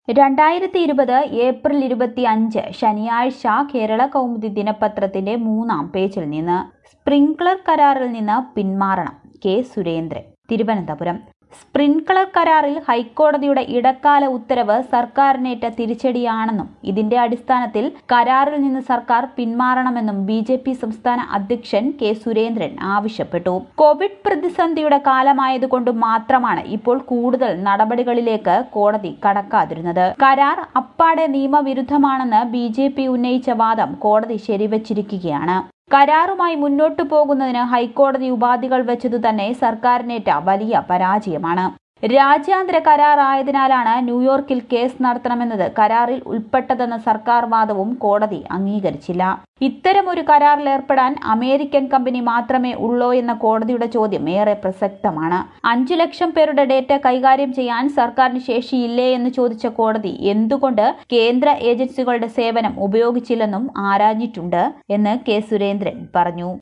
2020 April 25 ശനിയാഴ്ച കേരള കൗമുദി ദിനപത്രത്തിന്റെ 3-ാം പേജിൽ നിന്ന് സ്പ്രിംഗ്ലർ കരാറിൽ നിന്ന് പിന്മാറണം കെ സുരേന്ദ്രൻ. തിരുവനന്തപുരം. സ്പ്രിംഗ്ലർ കരാറിൽ ഹൈക്കോടതിയുടെ ഇടക്കാല ഉത്തരവ് സർക്കാരിനേറ്റ തിരിച്ചടിയാണെന്നും ഇതിന്റെ അടിസ്ഥാനത്തിൽ കരാറിൽ നിന്ന് സർക്കാർ പിന്മാറണമെന്നും ബി.ജെ.പി. സംസ്ഥാന അധ്യക്ഷൻ കെ സുരേന്ദ്രൻ ആവശ്യപ്പെട്ടു. കോവിഡ് പ്രതിസന്ധിയുടെ കാലമായതുകൊണ്ട് മാത്രമാണ് ഇപ്പോൾ കൂടുതൽ നടപടികളിലേക്ക് കോടതി കടക്കാതിരുന്നത്. കരാർ അപ്പാടെ നിയമവിരുദ്ധമാണെന്ന് ബി.ജെ.പി. ഉന്നയിച്ച വാദം കോടതി ശരിവച്ചിരിക്കുകയാണ്. കരാറുമായി മുന്നോട്ടു പോകുന്നതിന് ഹൈക്കോടതി ഉപാധികൾ വെച്ചതു തന്നെ സർക്കാരിനേറ്റ വലിയ പരാജയമാണ്. രാജ്യാന്തര കരാർ ആയതിനാലാണ് ന്യൂയോർക്കിൽ കേസ് നടത്തണമെന്നത് കരാറിൽ ഉൾപ്പെട്ടതെന്ന സർക്കാർ വാദവും കോടതി അംഗീകരിച്ചില്ല. ഇത്തരമൊരു കരാറിൽ ഏർപ്പെടാൻ അമേരിക്കൻ കമ്പനി മാത്രമേ ഉള്ളോ എന്ന കോടതിയുടെ ചോദ്യം ഏറെ പ്രസക്തമാണ്. 5 ലക്ഷം പേരുടെ ഡേറ്റ കൈകാര്യം ചെയ്യാൻ സർക്കാരിന് ശേഷിയില്ലേ എന്ന് ചോദിച്ച കോടതി എന്തുകൊണ്ട് കേന്ദ്ര ഏജൻസികളുടെ സേവനം ഉപയോഗിച്ചില്ലെന്നും ആരാഞ്ഞിട്ടുണ്ട് എന്ന് കെ സുരേന്ദ്രൻ പറഞ്ഞു.